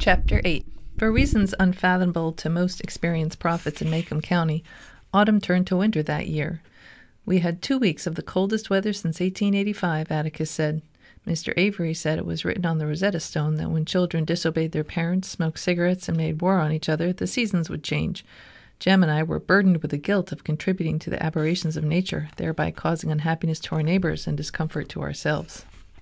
Chapter 8. For reasons unfathomable to most experienced prophets in Macomb County, autumn turned to winter that year. We had 2 weeks of the coldest weather since 1885, Atticus said. Mr. Avery said it was written on the Rosetta Stone that when children disobeyed their parents, smoked cigarettes, and made war on each other, the seasons would change. Jem and I were burdened with the guilt of contributing to the aberrations of nature, thereby causing unhappiness to our neighbors and discomfort to ourselves.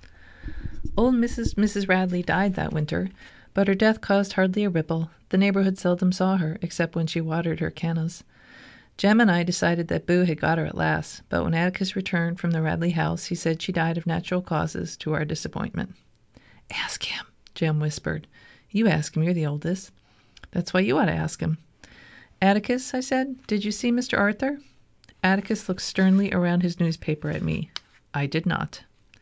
Old Mrs. Radley died that winter, but her death caused hardly a ripple. The neighborhood seldom saw her, except when she watered her cannas. Jem and I decided that Boo had got her at last, but when Atticus returned from the Radley house, he said she died of natural causes, to our disappointment. "Ask him," Jem whispered. "You ask him, you're the oldest." "That's why you ought to ask him." "Atticus," I said, "did you see Mr. Arthur?" Atticus looked sternly around his newspaper at me. I did not.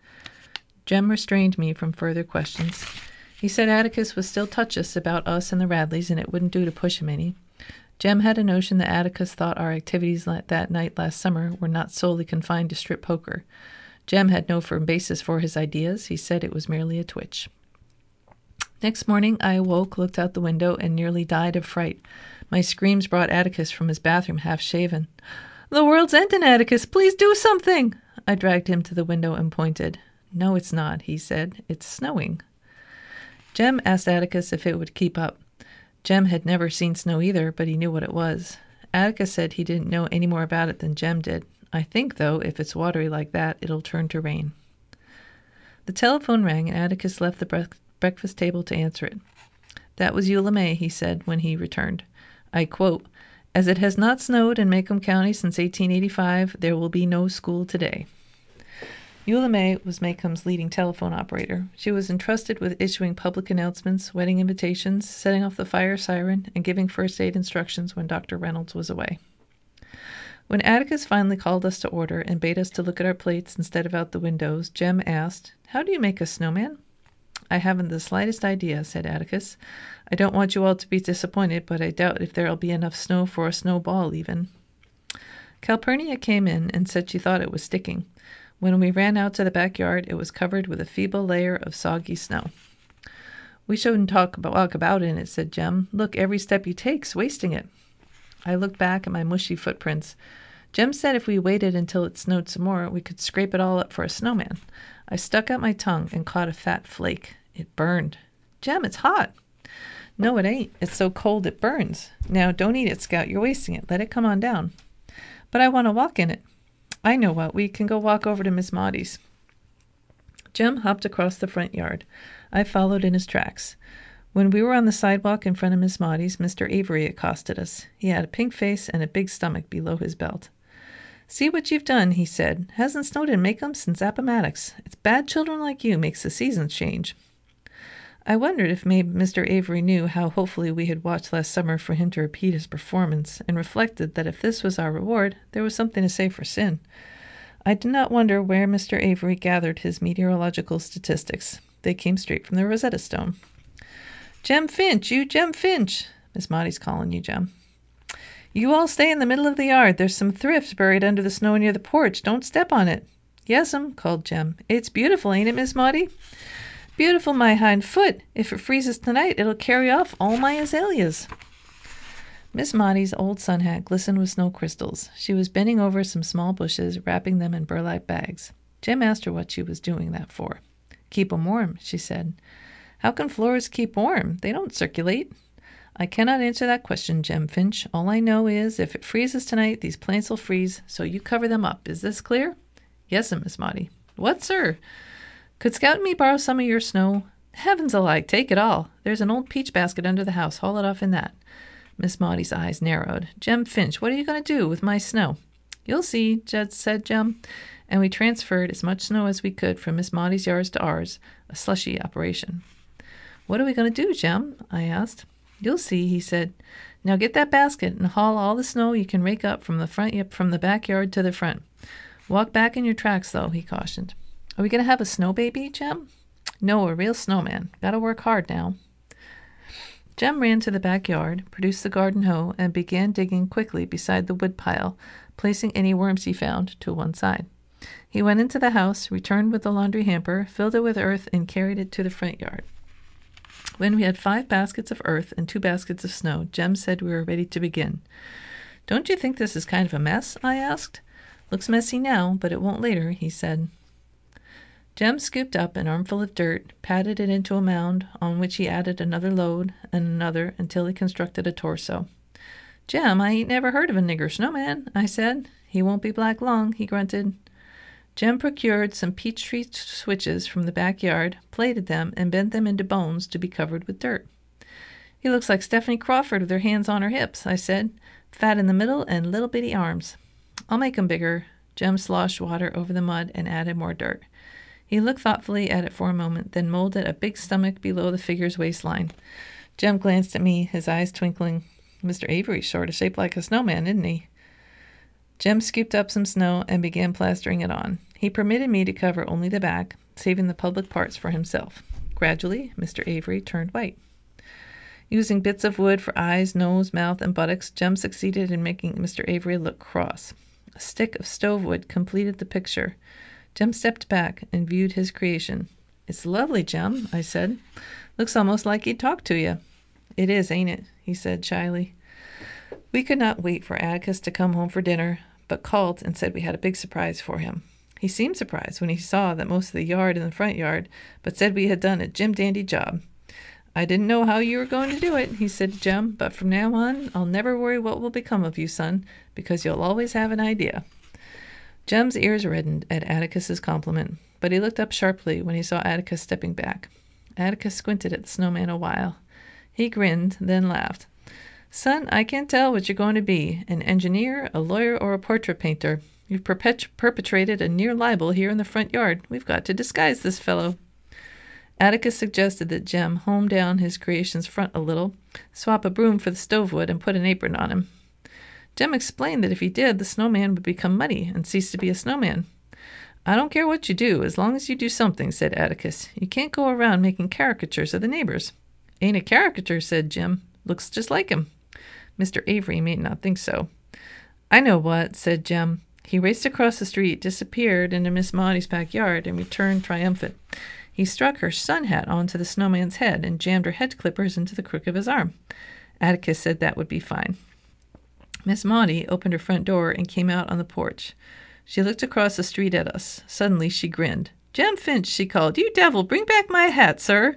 Jem restrained me from further questions. He said Atticus was still touchiest about us and the Radleys, and it wouldn't do to push him any. Jem had a notion that Atticus thought our activities that night last summer were not solely confined to strip poker. Jem had no firm basis for his ideas. He said it was merely a twitch. Next morning I awoke, looked out the window, and nearly died of fright. My screams brought Atticus from his bathroom half-shaven. "The world's ending, Atticus! Please do something!" I dragged him to the window and pointed. "No, it's not," he said. "It's snowing." Jem asked Atticus if it would keep up. Jem had never seen snow either, but he knew what it was. Atticus said he didn't know any more about it than Jem did. I think, though, if it's watery like that, it'll turn to rain. The telephone rang, and Atticus left the breakfast table to answer it. "That was Eula May," he said when he returned. I quote, "As it has not snowed in Macomb County since 1885, there will be no school today." Eula May was Macomb's leading telephone operator. She was entrusted with issuing public announcements, wedding invitations, setting off the fire siren, and giving first aid instructions when Dr. Reynolds was away. When Atticus finally called us to order and bade us to look at our plates instead of out the windows, Jem asked, "How do you make a snowman?" "I haven't the slightest idea," said Atticus. "I don't want you all to be disappointed, but I doubt if there'll be enough snow for a snowball even." Calpurnia came in and said she thought it was sticking. When we ran out to the backyard, it was covered with a feeble layer of soggy snow. "We shouldn't walk about in it," said Jem. "Look, every step you take's wasting it." I looked back at my mushy footprints. Jem said if we waited until it snowed some more, we could scrape it all up for a snowman. I stuck out my tongue and caught a fat flake. It burned. "Jem, it's hot." "No, it ain't. It's so cold it burns. Now, don't eat it, Scout. You're wasting it. Let it come on down." "But I want to walk in it." "I know what. We can go walk over to Miss Maudie's." Jem hopped across the front yard. I followed in his tracks. When we were on the sidewalk in front of Miss Maudie's, Mr. Avery accosted us. He had a pink face and a big stomach below his belt. "See what you've done," he said. "Hasn't snowed in Macomb since Appomattox. It's bad children like you makes the seasons change." I wondered if maybe Mr. Avery knew how hopefully we had watched last summer for him to repeat his performance, and reflected that if this was our reward, there was something to say for sin. I did not wonder where Mr. Avery gathered his meteorological statistics. They came straight from the Rosetta Stone. "Jem Finch, you Jem Finch!" "Miss Maudie's calling you, Jem." "You all stay in the middle of the yard. There's some thrift buried under the snow near the porch. Don't step on it." "Yes'm," called Jem. "It's beautiful, ain't it, Miss Maudie?" "Beautiful, my hind foot. If it freezes tonight, it'll carry off all my azaleas." Miss Maudie's old sun hat glistened with snow crystals. She was bending over some small bushes, wrapping them in burlap bags. Jem asked her what she was doing that for. "Keep 'em warm," she said. "How can floors keep warm? They don't circulate." "I cannot answer that question, Jem Finch. All I know is, if it freezes tonight, these plants will freeze, so you cover them up. Is this clear?" "Yes'm, Miss Maudie." "What, sir?" "Could Scout and me borrow some of your snow?" "Heavens alive, take it all. There's an old peach basket under the house. Haul it off in that." Miss Maudie's eyes narrowed. "Jem Finch, what are you going to do with my snow?" "You'll see," said Jem, and we transferred as much snow as we could from Miss Maudie's yards to ours, a slushy operation. "What are we going to do, Jem?" I asked. "You'll see," he said. "Now get that basket and haul all the snow you can rake up from the backyard to the front. Walk back in your tracks, though," he cautioned. "Are we going to have a snow baby, Jem?" "No, a real snowman. Gotta work hard now." Jem ran to the backyard, produced the garden hoe, and began digging quickly beside the wood pile, placing any worms he found to one side. He went into the house, returned with the laundry hamper, filled it with earth, and carried it to the front yard. When we had 5 baskets of earth and 2 baskets of snow, Jem said we were ready to begin. "Don't you think this is kind of a mess?" I asked. "Looks messy now, but it won't later," he said. Jem scooped up an armful of dirt, patted it into a mound, on which he added another load and another until he constructed a torso. "Jem, I ain't never heard of a nigger snowman," I said. "He won't be black long," he grunted. Jem procured some peach tree switches from the backyard, plaited them, and bent them into bones to be covered with dirt. "He looks like Stephanie Crawford with her hands on her hips," I said. "Fat in the middle and little bitty arms." "I'll make 'em bigger." Jem sloshed water over the mud and added more dirt. He looked thoughtfully at it for a moment, then molded a big stomach below the figure's waistline. Jem glanced at me, his eyes twinkling. "Mr. Avery's sort of shaped like a snowman, isn't he?" Jem scooped up some snow and began plastering it on. He permitted me to cover only the back, saving the public parts for himself. Gradually, Mr. Avery turned white. Using bits of wood for eyes, nose, mouth, and buttocks, Jem succeeded in making Mr. Avery look cross. A stick of stove wood completed the picture. Jem stepped back and viewed his creation. "It's lovely, Jem," I said. "Looks almost like he'd talk to you." "It is, ain't it?" he said shyly. We could not wait for Atticus to come home for dinner, but called and said we had a big surprise for him. He seemed surprised when he saw that most of the yard and the front yard, but said we had done a jim-dandy job. "I didn't know how you were going to do it," he said to Jem, "but from now on I'll never worry what will become of you, son, because you'll always have an idea." Jem's ears reddened at Atticus's compliment, but he looked up sharply when he saw Atticus stepping back. Atticus squinted at the snowman a while. He grinned, then laughed. "Son, I can't tell what you're going to be, an engineer, a lawyer, or a portrait painter. You've perpetrated a near libel here in the front yard. We've got to disguise this fellow." Atticus suggested that Jem hone down his creation's front a little, swap a broom for the stove wood, and put an apron on him. Jem explained that if he did, the snowman would become muddy and cease to be a snowman. "I don't care what you do, as long as you do something," said Atticus. "You can't go around making caricatures of the neighbors." "Ain't a caricature," said Jem. "Looks just like him." Mr. Avery may not think so. "I know what," said Jem. He raced across the street, disappeared into Miss Maudie's backyard, and returned triumphant. He struck her sun hat onto the snowman's head and jammed her head clippers into the crook of his arm. Atticus said that would be fine. Miss Maudie opened her front door and came out on the porch. She looked across the street at us. Suddenly she grinned. "Jem Finch," she called. "You devil, bring back my hat, sir."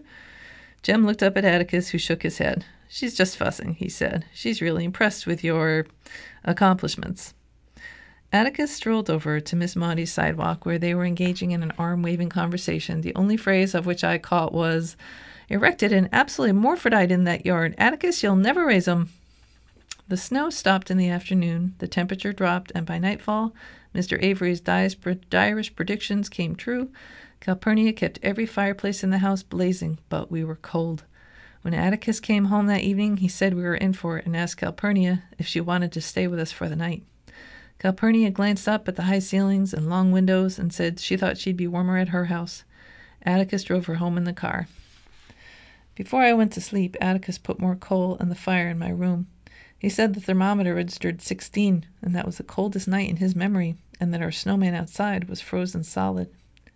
Jem looked up at Atticus, who shook his head. "She's just fussing," he said. "She's really impressed with your accomplishments." Atticus strolled over to Miss Maudie's sidewalk, where they were engaging in an arm-waving conversation, the only phrase of which I caught was, "Erected an absolute morphodite in that yard. Atticus, you'll never raise 'em." The snow stopped in the afternoon, the temperature dropped, and by nightfall, Mr. Avery's direst predictions came true. Calpurnia kept every fireplace in the house blazing, but we were cold. When Atticus came home that evening, he said we were in for it and asked Calpurnia if she wanted to stay with us for the night. Calpurnia glanced up at the high ceilings and long windows and said she thought she'd be warmer at her house. Atticus drove her home in the car. Before I went to sleep, Atticus put more coal on the fire in my room. He said the thermometer registered 16, and that was the coldest night in his memory, and that our snowman outside was frozen solid.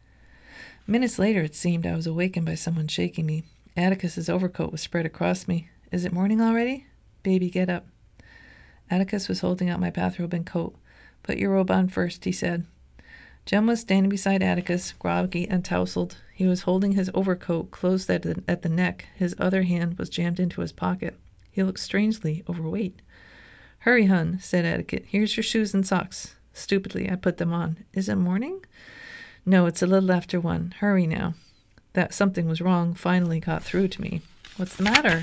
Minutes later, it seemed, I was awakened by someone shaking me. Atticus's overcoat was spread across me. "Is it morning already?" "Baby, get up." Atticus was holding out my bathrobe and coat. "Put your robe on first," he said. Jem was standing beside Atticus, groggy and tousled. He was holding his overcoat closed at the neck. His other hand was jammed into his pocket. He looked strangely overweight. "Hurry, hun," said Atticus. "Here's your shoes and socks." Stupidly, I put them on. "Is it morning?" "No, it's a little after 1. Hurry now." That something was wrong finally got through to me. "What's the matter?"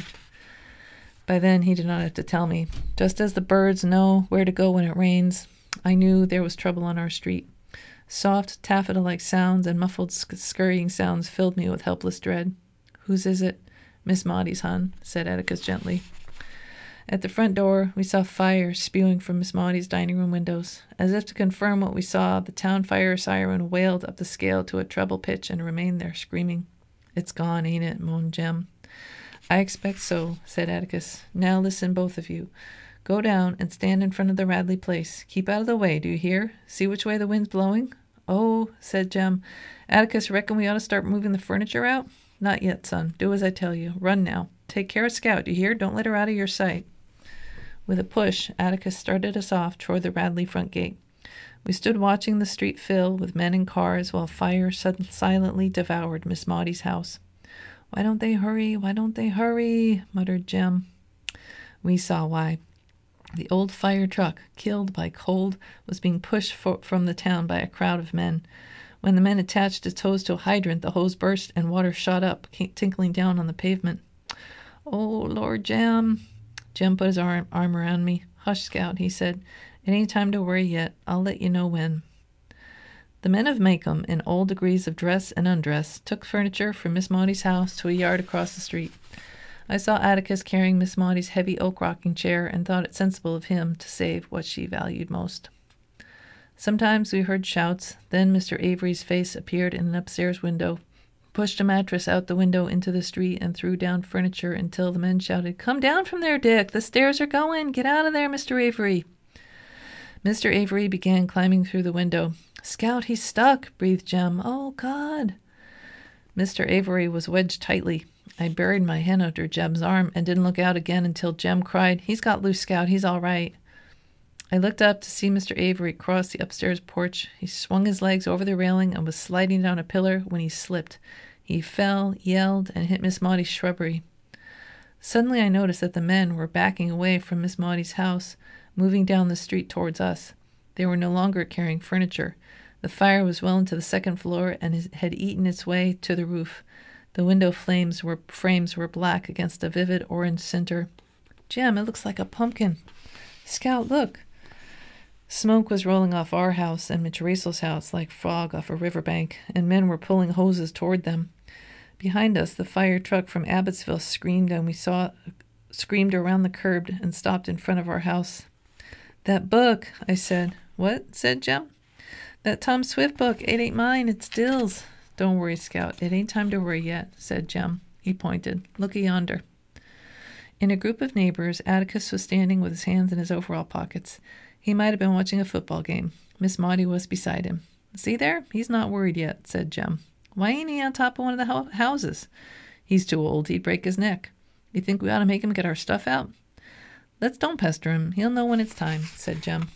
By then, he did not have to tell me. Just as the birds know where to go when it rains, I knew there was trouble on our street. Soft, taffeta-like sounds and muffled scurrying sounds filled me with helpless dread. "Whose is it?" "Miss Maudie's, hon," said Atticus gently. At the front door, we saw fire spewing from Miss Maudie's dining room windows. As if to confirm what we saw, the town fire siren wailed up the scale to a treble pitch and remained there, screaming. "It's gone, ain't it?" moaned Jem. "I expect so," said Atticus. "Now listen, both of you. Go down and stand in front of the Radley place. Keep out of the way, do you hear? See which way the wind's blowing?" "Oh," said Jem. "Atticus, reckon we ought to start moving the furniture out?" Not yet, son. Do as I tell you. Run now. Take care of Scout, you hear? Don't let her out of your sight. With a push, Atticus started us off toward the Radley front gate. We stood watching the street fill with men and cars while fire silently devoured Miss Maudie's house. "Why don't they hurry? Why don't they hurry?" muttered Jem. We saw why. The old fire truck, killed by cold, was being pushed from the town by a crowd of men. When the men attached its hose to a hydrant, the hose burst and water shot up, tinkling down on the pavement. "Oh, Lord, Jem." Jem put his arm around me. "Hush, Scout," he said. "It ain't time to worry yet. I'll let you know when." The men of Maycomb, in all degrees of dress and undress, took furniture from Miss Maudie's house to a yard across the street. I saw Atticus carrying Miss Maudie's heavy oak rocking chair and thought it sensible of him to save what she valued most. Sometimes we heard shouts. Then Mr. Avery's face appeared in an upstairs window, pushed a mattress out the window into the street, and threw down furniture until the men shouted, "Come down from there, Dick! The stairs are going! Get out of there, Mr. Avery!" Mr. Avery began climbing through the window. "Scout, he's stuck!" breathed Jem. "Oh, God!" Mr. Avery was wedged tightly. I buried my hand under Jem's arm and didn't look out again until Jem cried, "He's got loose, Scout. He's all right." I looked up to see Mr. Avery cross the upstairs porch. He swung his legs over the railing and was sliding down a pillar when he slipped. He fell, yelled, and hit Miss Maudie's shrubbery. Suddenly I noticed that the men were backing away from Miss Maudie's house, moving down the street towards us. They were no longer carrying furniture. The fire was well into the second floor and had eaten its way to the roof. The window frames were black against a vivid orange center. "Jem, it looks like a pumpkin." "Scout, look." Smoke was rolling off our house and Mitch Rachel's house like fog off a riverbank, and men were pulling hoses toward them. Behind us, the fire truck from Abbotsville screamed, and we screamed around the curb and stopped in front of our house. "That book," I said. "What?" said Jem. "That Tom Swift book. It ain't mine, it's Dill's." "Don't worry, Scout. It ain't time to worry yet," said Jem. He pointed. "Look yonder." In a group of neighbors, Atticus was standing with his hands in his overall pockets. He might have been watching a football game. Miss Maudie was beside him. "See there? He's not worried yet," said Jem. "Why ain't he on top of one of the houses?" "He's too old. He'd break his neck." "You think we ought to make him get our stuff out?" "Let's don't pester him. He'll know when it's time," said Jem.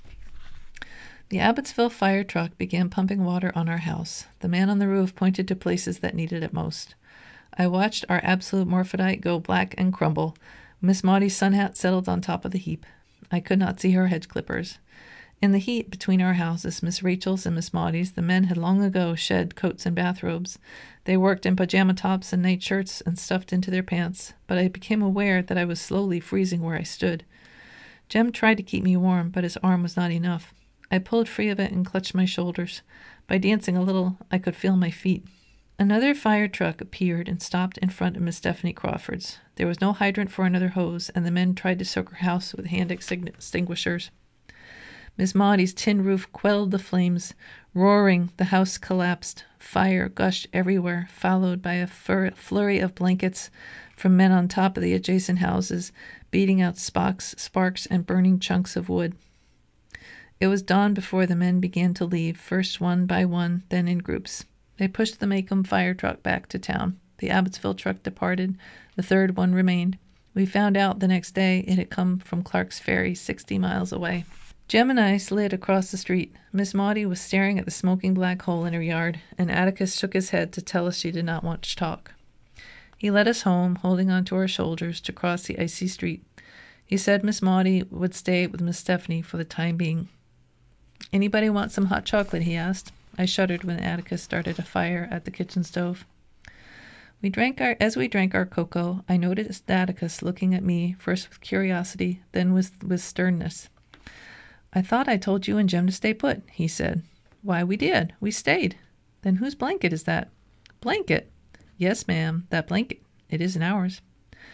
The Abbotsville fire truck began pumping water on our house. The man on the roof pointed to places that needed it most. I watched our absolute morphodite go black and crumble. Miss Maudie's sun hat settled on top of the heap. I could not see her hedge clippers. In the heat between our houses, Miss Rachel's and Miss Maudie's, the men had long ago shed coats and bathrobes. They worked in pajama tops and night shirts and stuffed into their pants, but I became aware that I was slowly freezing where I stood. Jem tried to keep me warm, but his arm was not enough. I pulled free of it and clutched my shoulders. By dancing a little, I could feel my feet. Another fire truck appeared and stopped in front of Miss Stephanie Crawford's. There was no hydrant for another hose, and the men tried to soak her house with hand extinguishers. Miss Maudie's tin roof quelled the flames. Roaring, the house collapsed. Fire gushed everywhere, followed by a flurry of blankets from men on top of the adjacent houses, beating out sparks, and burning chunks of wood. It was dawn before the men began to leave, first one by one, then in groups. They pushed the Maycomb fire truck back to town. The Abbotsville truck departed. The third one remained. We found out the next day it had come from Clark's Ferry, 60 miles away. Jem and I slid across the street. Miss Maudie was staring at the smoking black hole in her yard, and Atticus shook his head to tell us she did not want to talk. He led us home, holding on to our shoulders, to cross the icy street. He said Miss Maudie would stay with Miss Stephanie for the time being. "Anybody want some hot chocolate?" he asked. I shuddered when Atticus started a fire at the kitchen stove. As we drank our cocoa, I noticed Atticus looking at me, first with curiosity, then with sternness. "I thought I told you and Jem to stay put," he said. "Why, we did. We stayed." "Then whose blanket is that?" "Blanket?" "Yes, ma'am, that blanket. It isn't ours."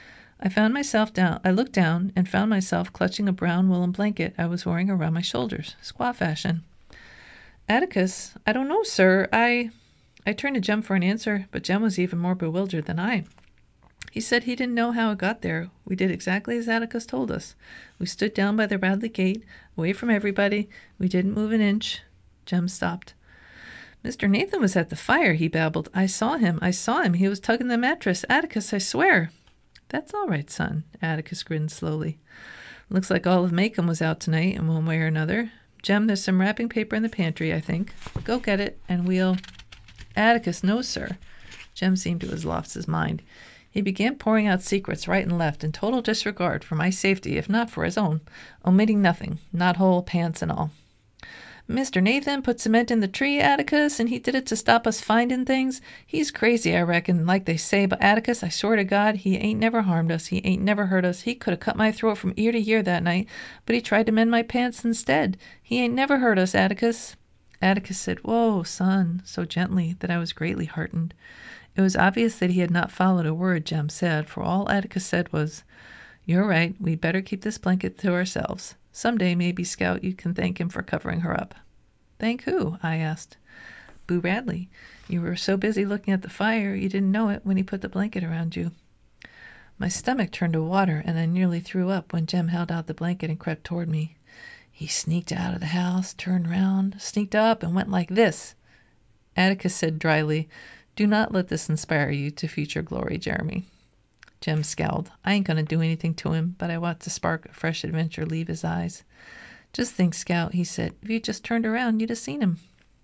I looked down and found myself clutching a brown woolen blanket I was wearing around my shoulders, squaw fashion. "Atticus, I don't know, sir. I turned to Jem for an answer, but Jem was even more bewildered than I. He said he didn't know how it got there. We did exactly as Atticus told us. We stood down by the Radley gate, away from everybody. We didn't move an inch." Jem stopped. Mr. Nathan was at the fire, he babbled. I saw him. He was tugging the mattress. Atticus, I swear. That's all right, son. Atticus grinned slowly. Looks like all of Maycomb was out tonight in one way or another. Jem, there's some wrapping paper in the pantry, I think. Go get it, and we'll... Atticus, no, sir. Jem seemed to have lost his mind. He began pouring out secrets right and left in total disregard for my safety, if not for his own, omitting nothing, knothole, pants, and all. Mr. Nathan put cement in the tree, Atticus, and he did it to stop us finding things. He's crazy, I reckon, like they say, but Atticus, I swear to God, he ain't never harmed us. He ain't never hurt us. He could have cut my throat from ear to ear that night, but he tried to mend my pants instead. He ain't never hurt us, Atticus. Atticus said, Whoa, son, so gently that I was greatly heartened. It was obvious that he had not followed a word Jem said, for all Atticus said was, You're right, we'd better keep this blanket to ourselves. Some day, maybe, Scout, you can thank him for covering her up. Thank who? I asked. Boo Radley. You were so busy looking at the fire, you didn't know it when he put the blanket around you. My stomach turned to water, and I nearly threw up when Jem held out the blanket and crept toward me. He sneaked out of the house, turned round, sneaked up, and went like this. Atticus said dryly, Do not let this inspire you to future glory, Jeremy. Jem scowled. I ain't going to do anything to him, but I watched the spark of fresh adventure leave his eyes. Just think, Scout, he said. If you just turned around, you'd have seen him.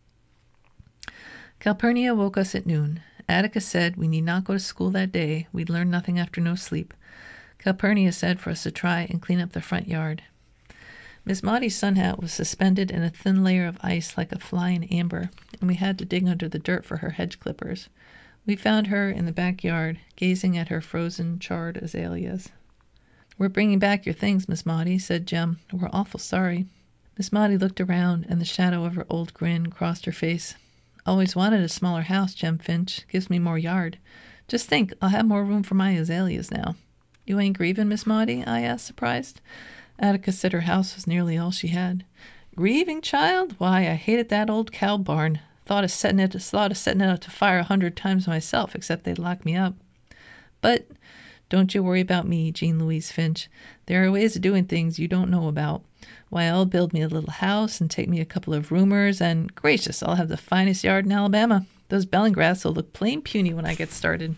Calpurnia woke us at noon. Atticus said we need not go to school that day. We'd learn nothing after no sleep. Calpurnia said for us to try and clean up the front yard. Miss Maudie's sun hat was suspended in a thin layer of ice like a fly in amber, and we had to dig under the dirt for her hedge clippers. We found her in the backyard, gazing at her frozen, charred azaleas. We're bringing back your things, Miss Maudie, said Jem. We're awful sorry. Miss Maudie looked around, and the shadow of her old grin crossed her face. Always wanted a smaller house, Jem Finch. Gives me more yard. Just think, I'll have more room for my azaleas now. You ain't grieving, Miss Maudie? I asked, surprised. Atticus said her house was nearly all she had. Grieving, child? Why, I hated that old cow barn. Thought of setting it out to fire 100 times myself, except they'd lock me up. But don't you worry about me, Jean Louise Finch. There are ways of doing things you don't know about. Why, I'll build me a little house and take me a couple of roomers, and gracious, I'll have the finest yard in Alabama. Those Bellingraths will look plain puny when I get started.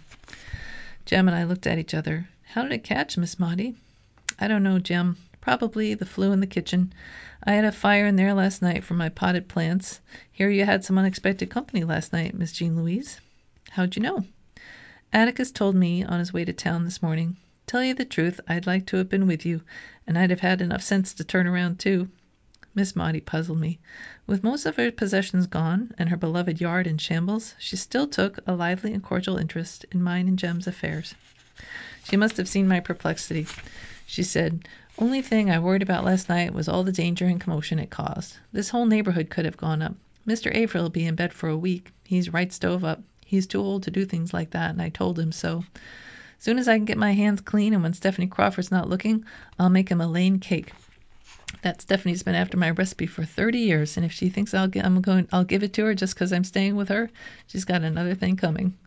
Jem and I looked at each other. How did it catch, Miss Maudie? I don't know, Jem. Probably the flue in the kitchen. I had a fire in there last night for my potted plants. Here you had some unexpected company last night, Miss Jean Louise. How'd you know? Atticus told me on his way to town this morning. Tell you the truth, I'd like to have been with you, and I'd have had enough sense to turn around, too. Miss Maudie puzzled me. With most of her possessions gone and her beloved yard in shambles, she still took a lively and cordial interest in mine and Jem's affairs. She must have seen my perplexity. She said, Only thing I worried about last night was all the danger and commotion it caused. This whole neighborhood could have gone up. Mr. Averill will be in bed for a week. He's right stove up. He's too old to do things like that, and I told him so. Soon as I can get my hands clean and when Stephanie Crawford's not looking, I'll make him a Lane cake. That Stephanie's been after my recipe for 30 years, and if she thinks I'll give it to her just because I'm staying with her, she's got another thing coming.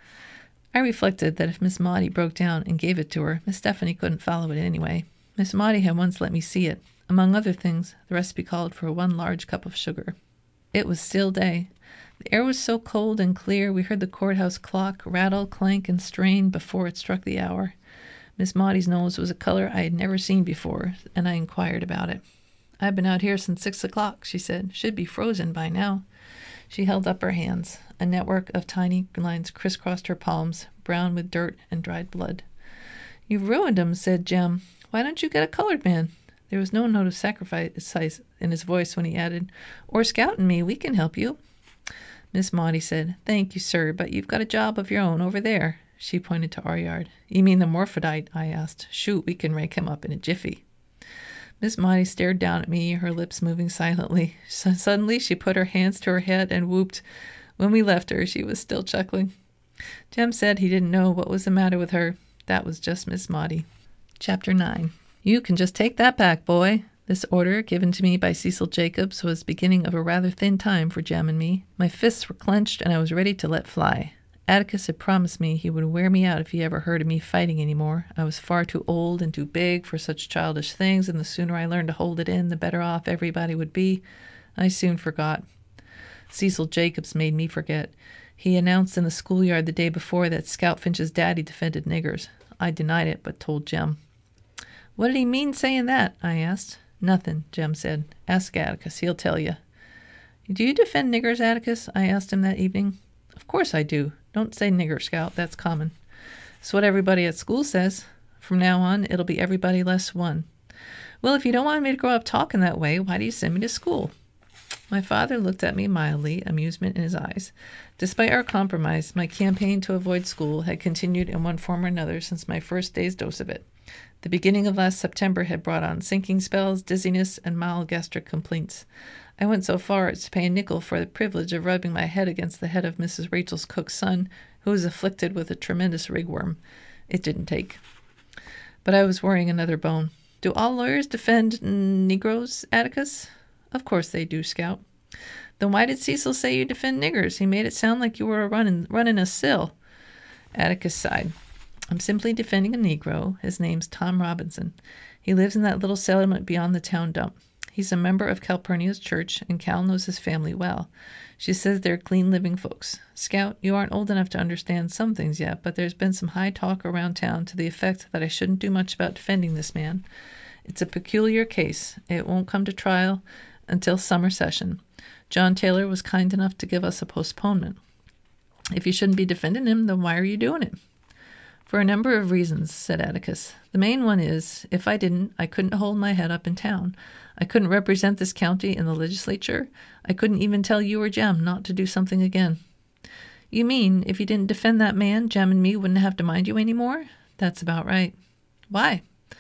I reflected that if Miss Maudie broke down and gave it to her, Miss Stephanie couldn't follow it anyway. Miss Maudie had once let me see it. Among other things, the recipe called for 1 large cup of sugar. It was still day. The air was so cold and clear we heard the courthouse clock rattle, clank, and strain before it struck the hour. Miss Maudie's nose was a color I had never seen before, and I inquired about it. I've been out here since 6 o'clock, she said. Should be frozen by now. She held up her hands. A network of tiny lines crisscrossed her palms, brown with dirt and dried blood. You've ruined 'em, said Jem. Why don't you get a colored man? There was no note of sacrifice in his voice when he added, Or Scout and me, we can help you. Miss Maudie said, Thank you, sir, but you've got a job of your own over there. She pointed to our yard. You mean the morphodite? I asked. Shoot, we can rake him up in a jiffy. Miss Maudie stared down at me, her lips moving silently. Suddenly she put her hands to her head and whooped. When we left her, she was still chuckling. Jem said he didn't know what was the matter with her. That was just Miss Maudie. Chapter 9. You can just take that back, boy. This order, given to me by Cecil Jacobs, was the beginning of a rather thin time for Jem and me. My fists were clenched, and I was ready to let fly. Atticus had promised me he would wear me out if he ever heard of me fighting any more. I was far too old and too big for such childish things, and the sooner I learned to hold it in, the better off everybody would be. I soon forgot. Cecil Jacobs made me forget. He announced in the schoolyard the day before that Scout Finch's daddy defended niggers. I denied it, but told Jem. "What did he mean saying that?" I asked. "Nothing," Jem said. "Ask Atticus. He'll tell you." "Do you defend niggers, Atticus?" I asked him that evening. "Of course I do. Don't say nigger, Scout. That's common." "It's what everybody at school says. From now on, it'll be everybody less one." "Well, if you don't want me to grow up talking that way, why do you send me to school?" My father looked at me mildly, amusement in his eyes. Despite our compromise, my campaign to avoid school had continued in one form or another since my first day's dose of it. The beginning of last September had brought on sinking spells, dizziness, and mild gastric complaints. I went so far as to pay a nickel for the privilege of rubbing my head against the head of Mrs. Rachel's cook's son, who was afflicted with a tremendous rigworm. It didn't take. But I was worrying another bone. Do all lawyers defend Negroes, Atticus? Of course they do, Scout. Then why did Cecil say you defend niggers? He made it sound like you were running a sill. Atticus sighed. I'm simply defending a Negro. His name's Tom Robinson. He lives in that little settlement beyond the town dump. He's a member of Calpurnia's church, and Cal knows his family well. She says they're clean-living folks. Scout, you aren't old enough to understand some things yet, but there's been some high talk around town to the effect that I shouldn't do much about defending this man. It's a peculiar case. It won't come to trial until summer session. John Taylor was kind enough to give us a postponement. If you shouldn't be defending him, then why are you doing it? For a number of reasons, said Atticus. The main one is, if I didn't, I couldn't hold my head up in town. I couldn't represent this county in the legislature. I couldn't even tell you or Jem not to do something again. You mean, if you didn't defend that man, Jem and me wouldn't have to mind you any more? That's about right. Why?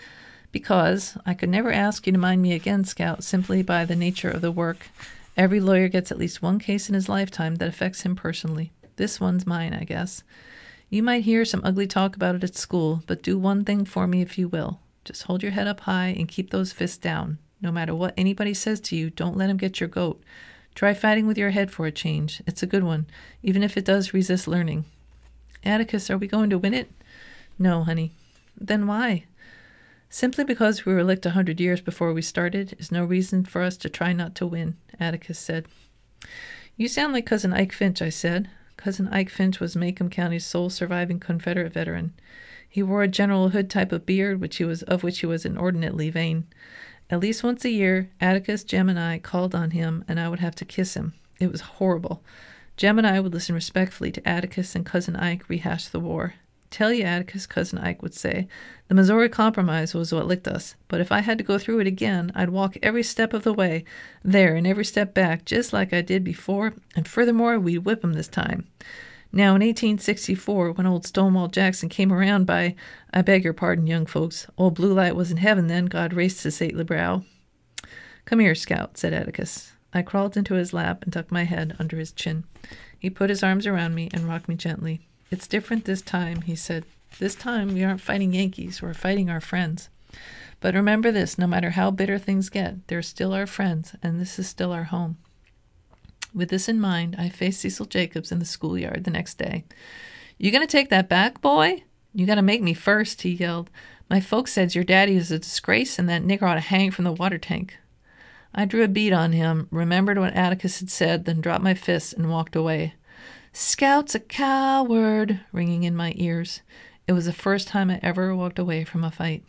Because I could never ask you to mind me again, Scout, simply by the nature of the work. Every lawyer gets at least one case in his lifetime that affects him personally. This one's mine, I guess. You might hear some ugly talk about it at school, but do one thing for me if you will. Just hold your head up high and keep those fists down. No matter what anybody says to you, don't let him get your goat. Try fighting with your head for a change. It's a good one, even if it does resist learning. Atticus, are we going to win it? No, honey. Then why? Simply because we were licked 100 years before we started is no reason for us to try not to win, Atticus said. You sound like Cousin Ike Finch, I said. Cousin Ike Finch was Macomb County's sole surviving Confederate veteran. He wore a General Hood type of beard, of which he was inordinately vain. At least once a year, Atticus, Jem, and I called on him, and I would have to kiss him. It was horrible. Jem and I would listen respectfully to Atticus and Cousin Ike rehash the war. Tell you, Atticus, Cousin Ike would say, the Missouri Compromise was what licked us, but if I had to go through it again, I'd walk every step of the way, there and every step back, just like I did before, and furthermore, we'd whip 'em this time. Now, in 1864, when old Stonewall Jackson came around by, I beg your pardon, young folks, old Blue Light was in heaven then, God raced his saintly brow. Come here, Scout, said Atticus. I crawled into his lap and tucked my head under his chin. He put his arms around me and rocked me gently. It's different this time, he said. This time we aren't fighting Yankees, we're fighting our friends. But remember this, no matter how bitter things get, they're still our friends, and this is still our home. With this in mind, I faced Cecil Jacobs in the schoolyard the next day. You gonna take that back, boy? You gotta make me first, he yelled. My folks says your daddy is a disgrace and that nigger ought to hang from the water tank. I drew a bead on him, remembered what Atticus had said, then dropped my fists and walked away. Scout's a coward, ringing in my ears. It was the first time I ever walked away from a fight.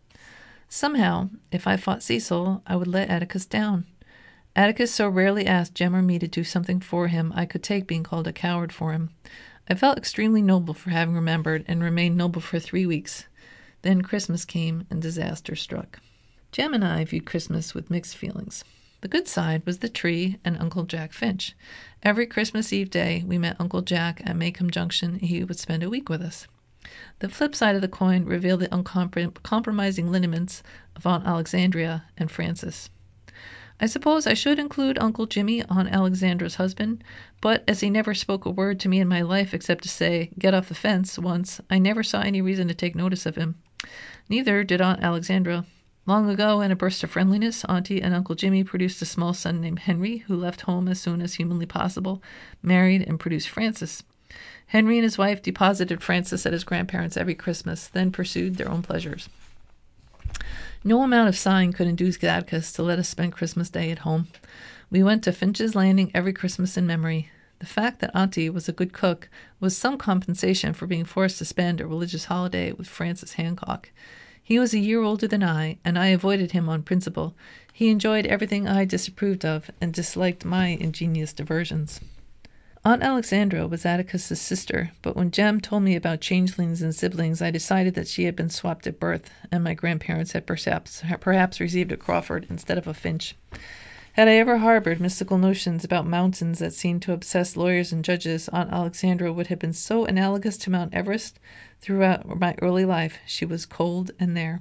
Somehow, if I fought Cecil, I would let Atticus down. Atticus so rarely asked Jem or me to do something for him, I could take being called a coward for him. I felt extremely noble for having remembered, and remained noble for 3 weeks. Then Christmas came, and disaster struck. Jem and I viewed Christmas with mixed feelings. The good side was the tree and Uncle Jack Finch. Every Christmas Eve day, we met Uncle Jack at Macomb Junction, and he would spend a week with us. The flip side of the coin revealed the uncompromising lineaments of Aunt Alexandria and Francis. I suppose I should include Uncle Jimmy, Aunt Alexandra's husband, but as he never spoke a word to me in my life except to say, "Get off the fence," once, I never saw any reason to take notice of him. Neither did Aunt Alexandra. Long ago, in a burst of friendliness, Auntie and Uncle Jimmy produced a small son named Henry, who left home as soon as humanly possible, married, and produced Francis. Henry and his wife deposited Francis at his grandparents' every Christmas, then pursued their own pleasures. No amount of sighing could induce Atticus to let us spend Christmas Day at home. We went to Finch's Landing every Christmas in memory. The fact that Auntie was a good cook was some compensation for being forced to spend a religious holiday with Francis Hancock. He was a year older than I, and I avoided him on principle. He enjoyed everything I disapproved of and disliked my ingenious diversions. Aunt Alexandra was Atticus's sister, but when Jem told me about changelings and siblings, I decided that she had been swapped at birth, and my grandparents had perhaps received a Crawford instead of a Finch. Had I ever harbored mystical notions about mountains that seemed to obsess lawyers and judges, Aunt Alexandra would have been so analogous to Mount Everest. Throughout my early life, she was cold and there.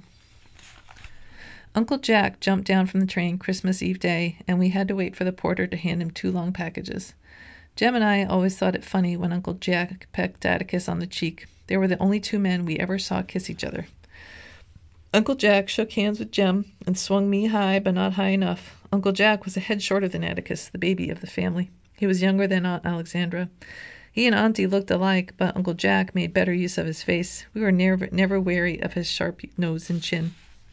Uncle Jack jumped down from the train Christmas Eve day, and we had to wait for the porter to hand him 2 long packages. Jem and I always thought it funny when Uncle Jack pecked Atticus on the cheek. They were the only 2 men we ever saw kiss each other. Uncle Jack shook hands with Jem and swung me high, but not high enough. Uncle Jack was a head shorter than Atticus, the baby of the family. He was younger than Aunt Alexandra. He and Auntie looked alike, but Uncle Jack made better use of his face. We were never wary of his sharp nose and chin.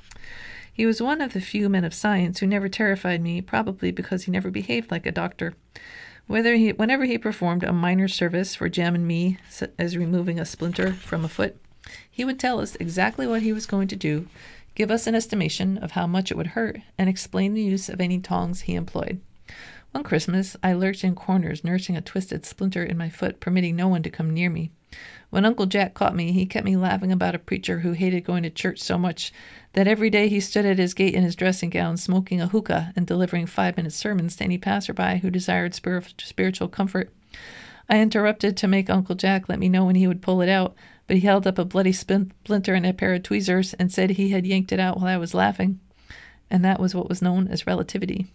He was one of the few men of science who never terrified me, probably because he never behaved like a doctor. Whenever he performed a minor service for Jem and me, as removing a splinter from a foot, he would tell us exactly what he was going to do, give us an estimation of how much it would hurt, and explain the use of any tongs he employed. One Christmas, I lurked in corners, nursing a twisted splinter in my foot, permitting no one to come near me. When Uncle Jack caught me, he kept me laughing about a preacher who hated going to church so much that every day he stood at his gate in his dressing gown, smoking a hookah and delivering 5-minute sermons to any passerby who desired spiritual comfort. I interrupted to make Uncle Jack let me know when he would pull it out, but he held up a bloody splinter and a pair of tweezers and said he had yanked it out while I was laughing. And that was what was known as relativity.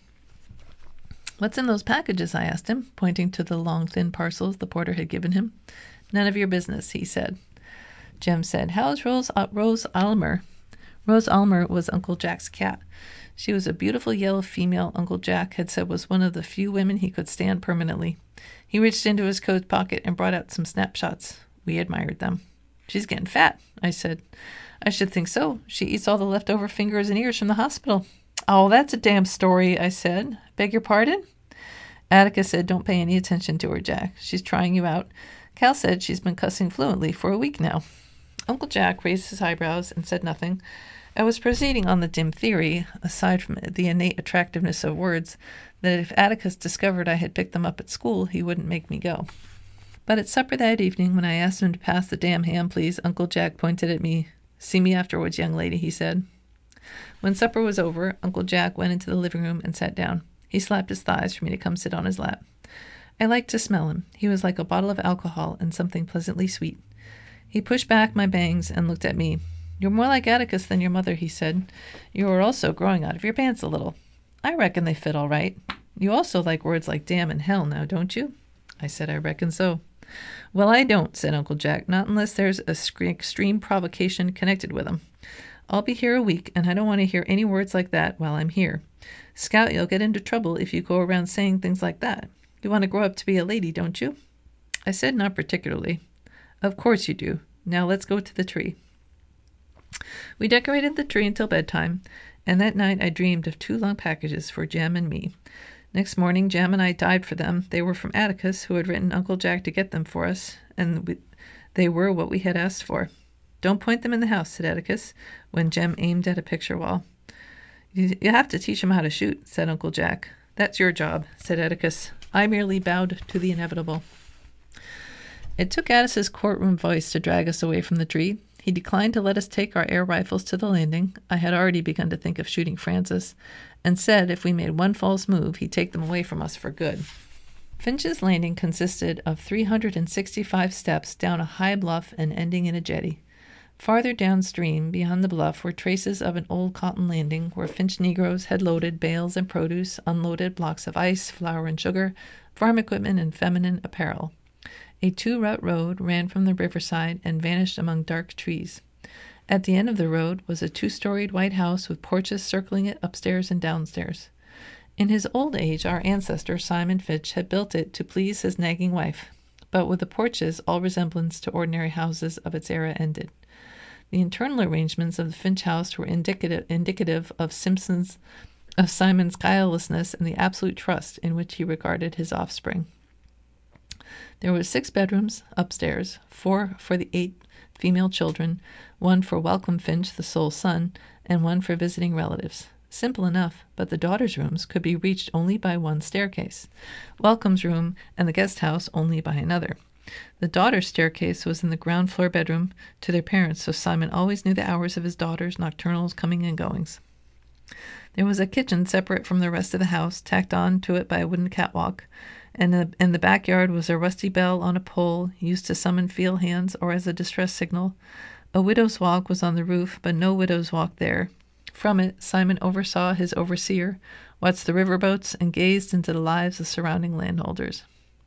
"What's in those packages?" I asked him, pointing to the long, thin parcels the porter had given him. "None of your business," he said. Jem said, "How's Rose Almer?" Rose Almer was Uncle Jack's cat. She was a beautiful yellow female Uncle Jack had said was one of the few women he could stand permanently. He reached into his coat pocket and brought out some snapshots. We admired them. "She's getting fat," I said. "I should think so. She eats all the leftover fingers and ears from the hospital." "Oh, that's a damn story," I said. "Beg your pardon?" Atticus said, "Don't pay any attention to her, Jack. She's trying you out. Cal said she's been cussing fluently for a week now." Uncle Jack raised his eyebrows and said nothing. I was proceeding on the dim theory, aside from the innate attractiveness of words, that if Atticus discovered I had picked them up at school, he wouldn't make me go. But at supper that evening, when I asked him to pass the damn ham, please, Uncle Jack pointed at me. "See me afterwards, young lady," he said. When supper was over, Uncle Jack went into the living room and sat down. He slapped his thighs for me to come sit on his lap. I liked to smell him. He was like a bottle of alcohol and something pleasantly sweet. He pushed back my bangs and looked at me. "You're more like Atticus than your mother," he said. "You are also growing out of your pants a little." "I reckon they fit all right. You also like words like damn and hell now, don't you?" I said, "I reckon so." "Well, I don't," said Uncle Jack, "not unless there's extreme provocation connected with them. I'll be here a week, and I don't want to hear any words like that while I'm here. Scout, you'll get into trouble if you go around saying things like that. You want to grow up to be a lady, don't you?" I said, "Not particularly." "Of course you do. Now let's go to the tree." We decorated the tree until bedtime, and that night I dreamed of 2 long packages for Jem and me. Next morning, Jem and I dived for them. They were from Atticus, who had written Uncle Jack to get them for us, and they were what we had asked for. "Don't point them in the house," said Atticus, when Jem aimed at a picture wall. You have to teach him how to shoot," said Uncle Jack. "That's your job," said Atticus. I merely bowed to the inevitable. It took Atticus's courtroom voice to drag us away from the tree. He declined to let us take our air rifles to the landing. I had already begun to think of shooting Francis, and said if we made one false move, he'd take them away from us for good. Finch's Landing consisted of 365 steps down a high bluff and ending in a jetty. Farther downstream, beyond the bluff, were traces of an old cotton landing where Finch Negroes had loaded bales and produce, unloaded blocks of ice, flour and sugar, farm equipment, and feminine apparel. A 2-rut road ran from the riverside and vanished among dark trees. At the end of the road was a 2-storied white house with porches circling it upstairs and downstairs. In his old age, our ancestor, Simon Finch, had built it to please his nagging wife, but with the porches all resemblance to ordinary houses of its era ended. The internal arrangements of the Finch house were indicative of Simon's guilelessness and the absolute trust in which he regarded his offspring. There were 6 bedrooms upstairs, 4 for the 8 female children, 1 for Welcome Finch, the sole son, and 1 for visiting relatives. Simple enough, but the daughters' rooms could be reached only by one staircase, Welcome's room and the guest house only by another. The daughter's staircase was in the ground floor bedroom to their parents, so Simon always knew the hours of his daughter's nocturnal coming and goings. There was a kitchen separate from the rest of the house, tacked on to it by a wooden catwalk, and in the backyard was a rusty bell on a pole used to summon field hands or as a distress signal. A widow's walk was on the roof, but no widow's walk there. From it, Simon oversaw his overseer, watched the riverboats, and gazed into the lives of surrounding landholders.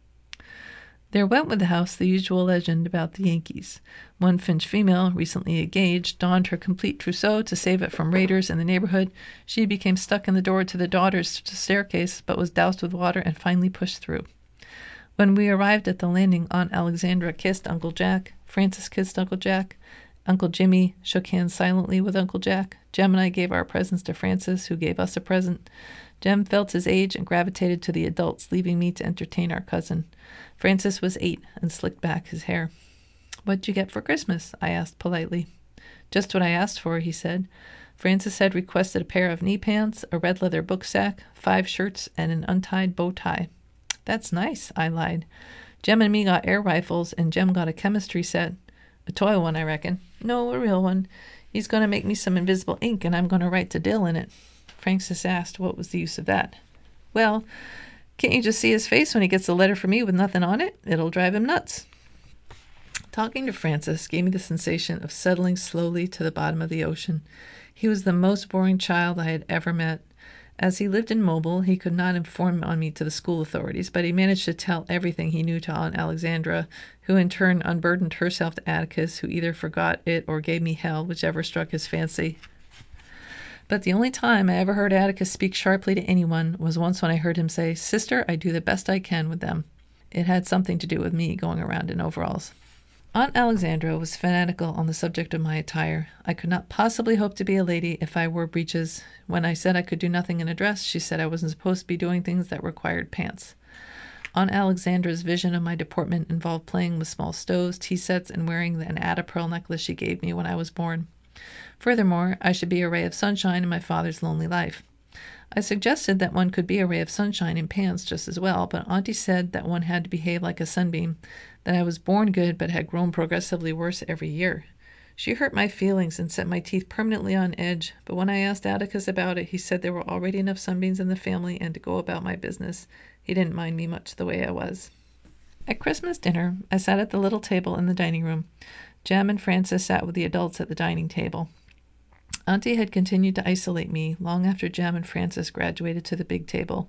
There went with the house the usual legend about the Yankees. One Finch female, recently engaged, donned her complete trousseau to save it from raiders in the neighborhood. She became stuck in the door to the daughter's staircase, but was doused with water and finally pushed through. When we arrived at the landing, Aunt Alexandra kissed Uncle Jack. Frances kissed Uncle Jack. Uncle Jimmy shook hands silently with Uncle Jack. Jem and I gave our presents to Frances, who gave us a present. Jem felt his age and gravitated to the adults, leaving me to entertain our cousin. Francis was 8 and slicked back his hair. "What'd you get for Christmas?" I asked politely. "Just what I asked for," he said. Francis had requested a pair of knee pants, a red leather book sack, 5 shirts, and an untied bow tie. "That's nice," I lied. "Jem and me got air rifles, and Jem got a chemistry set. A toy one, I reckon." "No, a real one. He's going to make me some invisible ink, and I'm going to write to Dill in it." Francis asked what was the use of that. "Well, can't you just see his face when he gets a letter from me with nothing on it? It'll drive him nuts." Talking to Francis gave me the sensation of settling slowly to the bottom of the ocean. He was the most boring child I had ever met. As he lived in Mobile, he could not inform on me to the school authorities, but he managed to tell everything he knew to Aunt Alexandra, who in turn unburdened herself to Atticus, who either forgot it or gave me hell, whichever struck his fancy. But the only time I ever heard Atticus speak sharply to anyone was once when I heard him say, "Sister, I do the best I can with them." It had something to do with me going around in overalls. Aunt Alexandra was fanatical on the subject of my attire. I could not possibly hope to be a lady if I wore breeches. When I said I could do nothing in a dress, she said I wasn't supposed to be doing things that required pants. Aunt Alexandra's vision of my deportment involved playing with small stoves, tea sets, and wearing an Ada pearl necklace she gave me when I was born. Furthermore, I should be a ray of sunshine in my father's lonely life. I suggested that one could be a ray of sunshine in pants just as well, but Auntie said that one had to behave like a sunbeam, that I was born good but had grown progressively worse every year. She hurt my feelings and set my teeth permanently on edge, but when I asked Atticus about it, he said there were already enough sunbeams in the family and to go about my business. He didn't mind me much the way I was. At Christmas dinner, I sat at the little table in the dining room. Jem and Frances sat with the adults at the dining table. Auntie had continued to isolate me long after Jem and Frances graduated to the big table.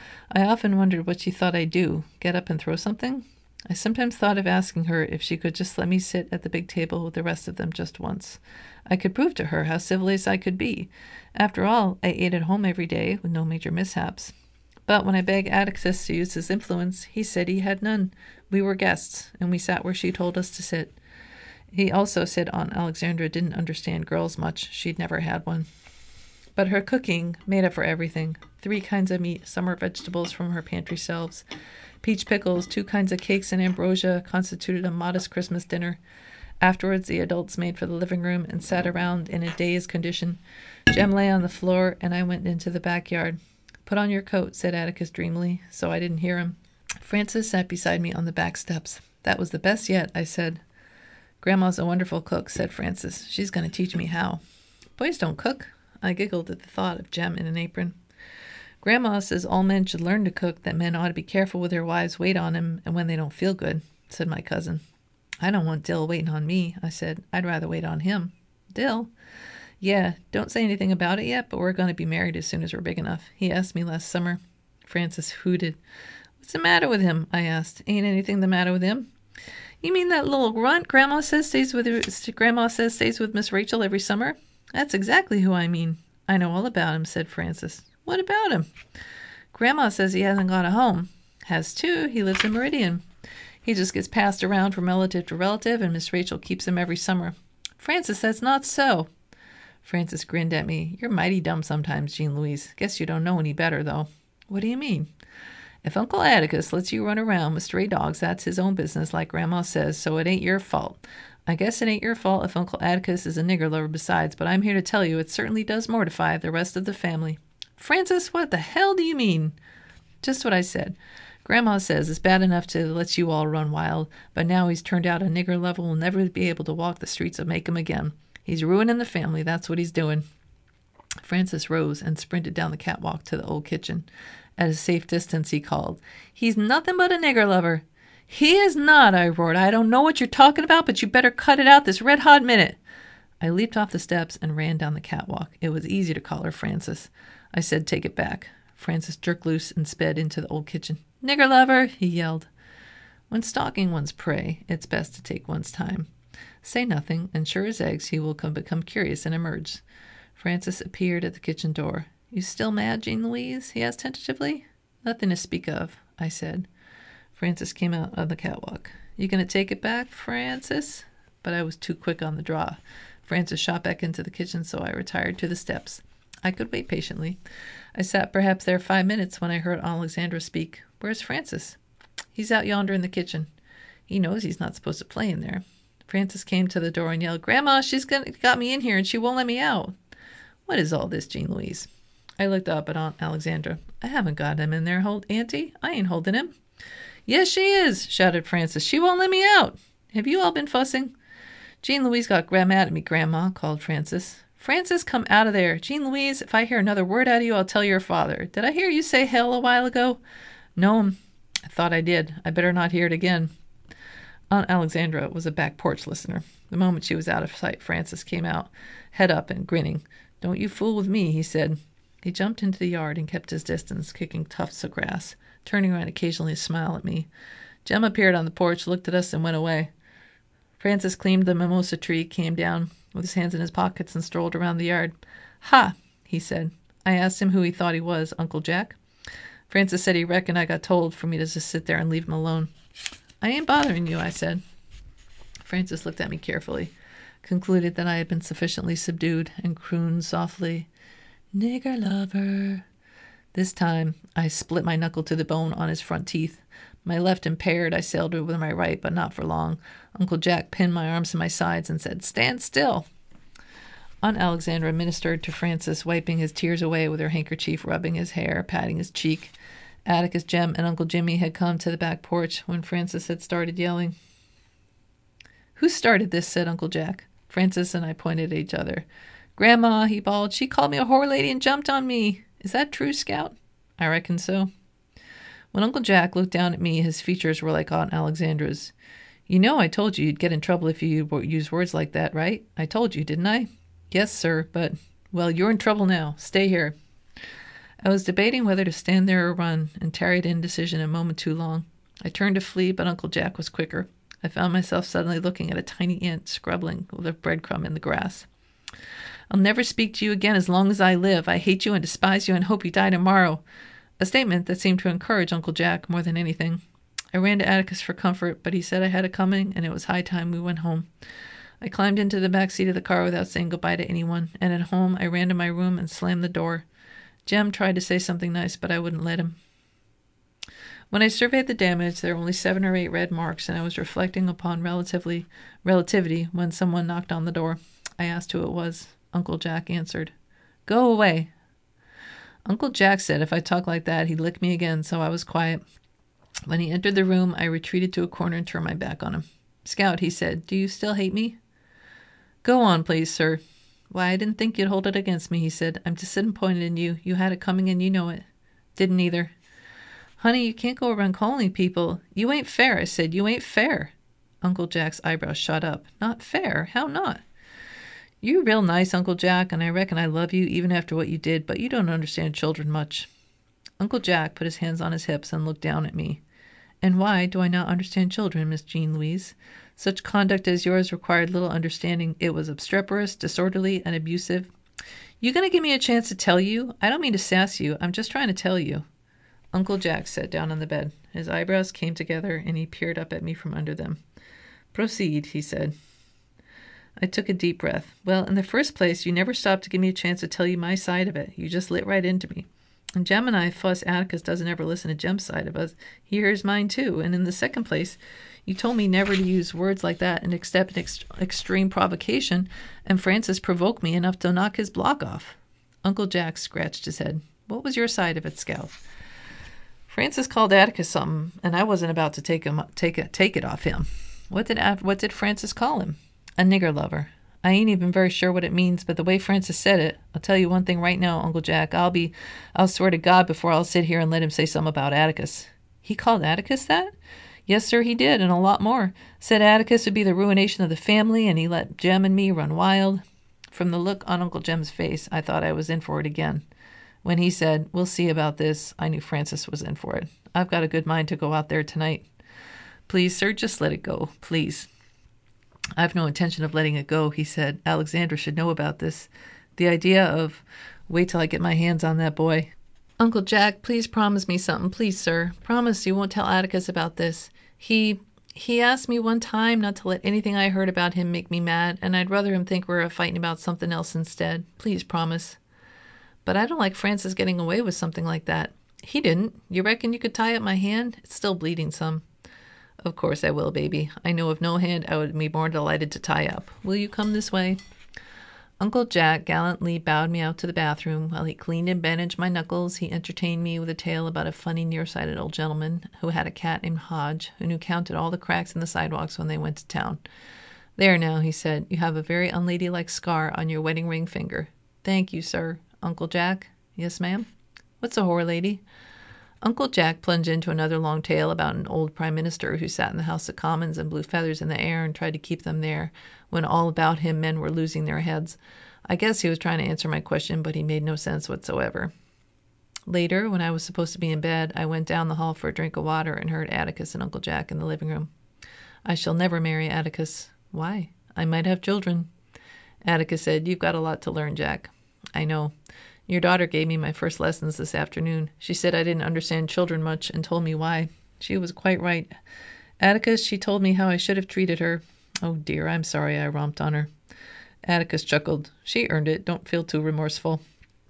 I often wondered what she thought I'd do, get up and throw something? I sometimes thought of asking her if she could just let me sit at the big table with the rest of them just once. I could prove to her how civilized I could be. After all, I ate at home every day with no major mishaps. But when I begged Atticus to use his influence, he said he had none. We were guests, and we sat where she told us to sit. He also said Aunt Alexandra didn't understand girls much. She'd never had one. But her cooking made up for everything. 3 kinds of meat, summer vegetables from her pantry shelves, peach pickles, 2 kinds of cakes, and ambrosia constituted a modest Christmas dinner. Afterwards, the adults made for the living room and sat around in a dazed condition. Jem lay on the floor, and I went into the backyard. "Put on your coat," said Atticus dreamily, so I didn't hear him. Frances sat beside me on the back steps. "That was the best yet," I said. "Grandma's a wonderful cook," said Frances. "She's going to teach me how." "Boys don't cook." I giggled at the thought of Jem in an apron. "Grandma says all men should learn to cook, that men ought to be careful with their wives' wait on them and when they don't feel good," said my cousin. "I don't want Dill waiting on me," I said. "I'd rather wait on him." "Dill?" "Yeah, don't say anything about it yet, but we're going to be married as soon as we're big enough. He asked me last summer." Frances hooted. "What's the matter with him?" I asked. "Ain't anything the matter with him?" "You mean that little runt Grandma says stays with Miss Rachel every summer?" "That's exactly who I mean." "I know all about him," said Frances. "What about him?" "Grandma says he hasn't got a home." "Has too. He lives in Meridian. He just gets passed around from relative to relative, and Miss Rachel keeps him every summer." Francis, that's not so. Francis grinned at me. You're mighty dumb sometimes, Jean Louise. Guess you don't know any better, though. What do you mean? If Uncle Atticus lets you run around with stray dogs, that's his own business, like Grandma says, so it ain't your fault. I guess it ain't your fault if Uncle Atticus is a nigger lover besides, but I'm here to tell you it certainly does mortify the rest of the family. Francis, what the hell do you mean? Just what I said. Grandma says it's bad enough to let you all run wild, but now he's turned out a nigger lover will never be able to walk the streets of Macomb again. He's ruining the family, that's what he's doing. Francis rose and sprinted down the catwalk to the old kitchen. At a safe distance, he called, He's nothing but a nigger lover. He is not, I roared. I don't know what you're talking about, but you better cut it out this red-hot minute. I leaped off the steps and ran down the catwalk. It was easy to call her Francis. I said, take it back. Francis jerked loose and sped into the old kitchen. Nigger lover, he yelled. When stalking one's prey, it's best to take one's time. Say nothing, and sure as eggs, he will become curious and emerge. Francis appeared at the kitchen door. You still mad, Jean Louise? He asked tentatively. Nothing to speak of, I said. Francis came out of the catwalk. You going to take it back, Francis? But I was too quick on the draw. Francis shot back into the kitchen, so I retired to the steps. I could wait patiently. I sat perhaps there 5 minutes when I heard Alexandra speak. Where's Francis? He's out yonder in the kitchen. He knows he's not supposed to play in there. Francis came to the door and yelled, Grandma, she's got me in here and she won't let me out. What is all this, Jean Louise? I looked up at Aunt Alexandra. I haven't got him in there, Auntie. I ain't holding him. Yes, she is, shouted Francis. She won't let me out. Have you all been fussing? Jean Louise got mad at me, Grandma, called Francis. Francis, come out of there. Jean Louise, if I hear another word out of you, I'll tell your father. Did I hear you say hell a while ago? No, I thought I did. I better not hear it again. Aunt Alexandra was a back porch listener. The moment she was out of sight, Francis came out, head up and grinning. Don't you fool with me, he said. He jumped into the yard and kept his distance, kicking tufts of grass, turning around occasionally to smile at me. Jem appeared on the porch, looked at us, and went away. Francis climbed the mimosa tree, came down with his hands in his pockets, and strolled around the yard. Ha, he said. I asked him who he thought he was, Uncle Jack. Francis said he reckoned I got told for me to just sit there and leave him alone. I ain't bothering you, I said. Francis looked at me carefully, concluded that I had been sufficiently subdued, and crooned softly, Nigger lover. This time, I split my knuckle to the bone on his front teeth. My left impaired, I sailed with my right, but not for long. Uncle Jack pinned my arms to my sides and said, Stand still. Aunt Alexandra ministered to Francis, wiping his tears away with her handkerchief, rubbing his hair, patting his cheek. Atticus, Jem, and Uncle Jimmy had come to the back porch when Francis had started yelling. Who started this? Said Uncle Jack. Francis and I pointed at each other. Grandma, he bawled, she called me a whore lady and jumped on me. Is that true, Scout? I reckon so. When Uncle Jack looked down at me, his features were like Aunt Alexandra's. You know I told you you'd get in trouble if you use words like that, right? I told you, didn't I? Yes, sir, but, well, you're in trouble now. Stay here. I was debating whether to stand there or run, and tarried indecision a moment too long. I turned to flee, but Uncle Jack was quicker. I found myself suddenly looking at a tiny ant scrubbing with a breadcrumb in the grass. I'll never speak to you again as long as I live. I hate you and despise you and hope you die tomorrow. A statement that seemed to encourage Uncle Jack more than anything. I ran to Atticus for comfort, but he said I had it coming, and it was high time we went home. I climbed into the back seat of the car without saying goodbye to anyone, and at home I ran to my room and slammed the door. Jem tried to say something nice, but I wouldn't let him. When I surveyed the damage, there were only 7 or 8 red marks, and I was reflecting upon relativity when someone knocked on the door. I asked who it was. Uncle Jack answered. Go away. Uncle Jack said if I talked like that, he'd lick me again, so I was quiet. When he entered the room, I retreated to a corner and turned my back on him. Scout, he said, do you still hate me? Go on, please, sir. Why, I didn't think you'd hold it against me, he said. I'm disappointed in you. You had it coming and you know it. Didn't either. Honey, you can't go around calling people. You ain't fair, I said. You ain't fair. Uncle Jack's eyebrows shot up. Not fair? How not? You're real nice, Uncle Jack, and I reckon I love you even after what you did, but you don't understand children much. Uncle Jack put his hands on his hips and looked down at me. And why do I not understand children, Miss Jean Louise? Such conduct as yours required little understanding. It was obstreperous, disorderly, and abusive. You going to give me a chance to tell you? I don't mean to sass you. I'm just trying to tell you. Uncle Jack sat down on the bed. His eyebrows came together, and he peered up at me from under them. Proceed, he said. I took a deep breath. Well, in the first place, you never stopped to give me a chance to tell you my side of it. You just lit right into me. And Jem and I fuss. Atticus doesn't ever listen to Jem's side of us. He hears mine too. And in the second place, you told me never to use words like that and accept an extreme provocation, and Francis provoked me enough to knock his block off. Uncle Jack scratched his head. What was your side of it, Scout? Francis called Atticus something, and I wasn't about to take it off him. What did Francis call him? A nigger lover. I ain't even very sure what it means, but the way Francis said it, I'll tell you one thing right now, Uncle Jack. I'll swear to God before I'll sit here and let him say something about Atticus. He called Atticus that? Yes, sir, he did, and a lot more. Said Atticus would be the ruination of the family, and he let Jem and me run wild. From the look on Uncle Jem's face, I thought I was in for it again. When he said, we'll see about this, I knew Francis was in for it. I've got a good mind to go out there tonight. Please, sir, just let it go, please. I've no intention of letting it go, he said. Alexandra should know about this. The idea of, wait till I get my hands on that boy. Uncle Jack, please promise me something, please, sir. Promise you won't tell Atticus about this. He asked me one time not to let anything I heard about him make me mad, and I'd rather him think we're fighting about something else instead. Please promise. But I don't like Francis getting away with something like that. He didn't. You reckon you could tie up my hand? It's still bleeding some. Of course I will, baby. I know of no hand I would be more delighted to tie up. Will you come this way? Uncle Jack gallantly bowed me out to the bathroom. While he cleaned and bandaged my knuckles, he entertained me with a tale about a funny, nearsighted old gentleman who had a cat named Hodge, who counted all the cracks in the sidewalks when they went to town. There now, he said, you have a very unladylike scar on your wedding ring finger. Thank you, sir. Uncle Jack? Yes, ma'am? What's a whore lady? Uncle Jack plunged into another long tale about an old prime minister who sat in the House of Commons and blew feathers in the air and tried to keep them there when all about him men were losing their heads. I guess he was trying to answer my question, but he made no sense whatsoever. Later, when I was supposed to be in bed, I went down the hall for a drink of water and heard Atticus and Uncle Jack in the living room. I shall never marry Atticus. Why? I might have children. Atticus said, you've got a lot to learn, Jack. I know. Your daughter gave me my first lessons this afternoon. She said I didn't understand children much and told me why. She was quite right. Atticus, she told me how I should have treated her. Oh, dear, I'm sorry I romped on her. Atticus chuckled. She earned it. Don't feel too remorseful.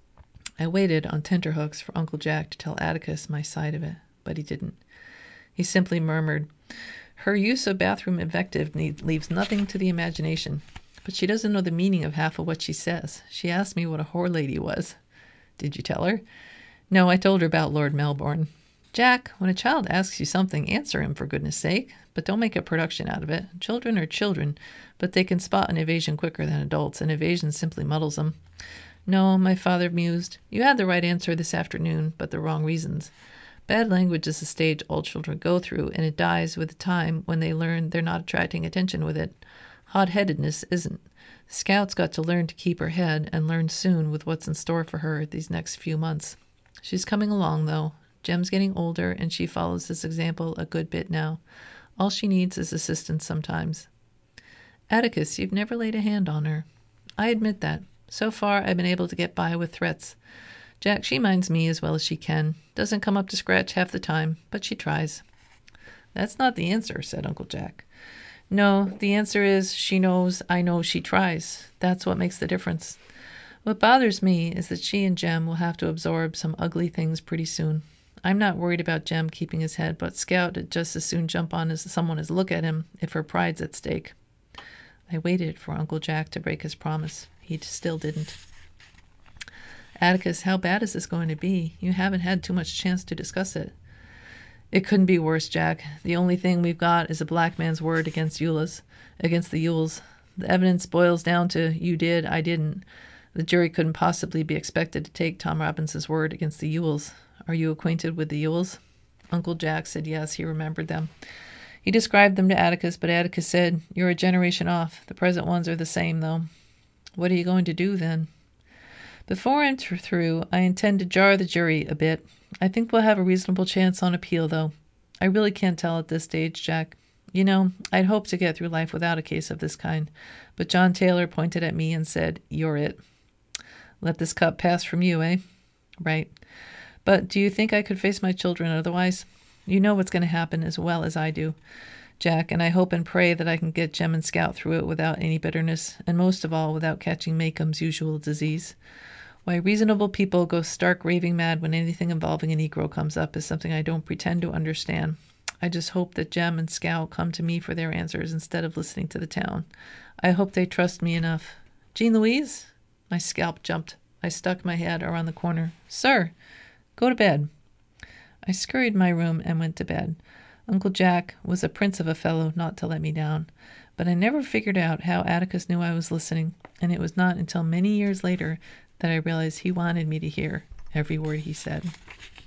I waited on tenterhooks for Uncle Jack to tell Atticus my side of it, but he didn't. He simply murmured, her use of bathroom invective leaves nothing to the imagination. But she doesn't know the meaning of half of what she says. She asked me what a whore lady was. Did you tell her? No, I told her about Lord Melbourne. Jack, when a child asks you something, answer him for goodness sake. But don't make a production out of it. Children are children, but they can spot an evasion quicker than adults, and evasion simply muddles them. No, my father mused. You had the right answer this afternoon, but the wrong reasons. Bad language is a stage all children go through, and it dies with the time when they learn they're not attracting attention with it. Hot-headedness isn't. Scout's got to learn to keep her head, and learn soon with what's in store for her these next few months. She's coming along, though. Jem's getting older, and she follows this example a good bit now. All she needs is assistance sometimes. Atticus, you've never laid a hand on her. I admit that. So far, I've been able to get by with threats. Jack, she minds me as well as she can. Doesn't come up to scratch half the time, but she tries. That's not the answer, said Uncle Jack. No, the answer is she knows I know she tries. That's what makes the difference. What bothers me is that she and Jem will have to absorb some ugly things pretty soon. I'm not worried about Jem keeping his head, but Scout would just as soon jump on as someone as look at him if her pride's at stake. I waited for Uncle Jack to break his promise. He still didn't. Atticus, how bad is this going to be? You haven't had too much chance to discuss it. It couldn't be worse, Jack. The only thing we've got is a black man's word against the Yules. The evidence boils down to you did, I didn't. The jury couldn't possibly be expected to take Tom Robinson's word against the Yules. Are you acquainted with the Yules? Uncle Jack said yes, he remembered them. He described them to Atticus, but Atticus said, you're a generation off. The present ones are the same, though. What are you going to do, then? Before I'm through, I intend to jar the jury a bit. I think we'll have a reasonable chance on appeal, though. I really can't tell at this stage, Jack. You know, I'd hoped to get through life without a case of this kind, but John Taylor pointed at me and said, you're it. Let this cup pass from you, eh? Right. But do you think I could face my children otherwise? You know what's going to happen as well as I do. Jack, and I hope and pray that I can get Jem and Scout through it without any bitterness, and most of all, without catching Macomb's usual disease. Why reasonable people go stark raving mad when anything involving a Negro comes up is something I don't pretend to understand. I just hope that Jem and Scout come to me for their answers instead of listening to the town. I hope they trust me enough. Jean Louise? My scalp jumped. I stuck my head around the corner. Sir, go to bed. I scurried my room and went to bed. Uncle Jack was a prince of a fellow not to let me down, but I never figured out how Atticus knew I was listening, and it was not until many years later that I realized he wanted me to hear every word he said.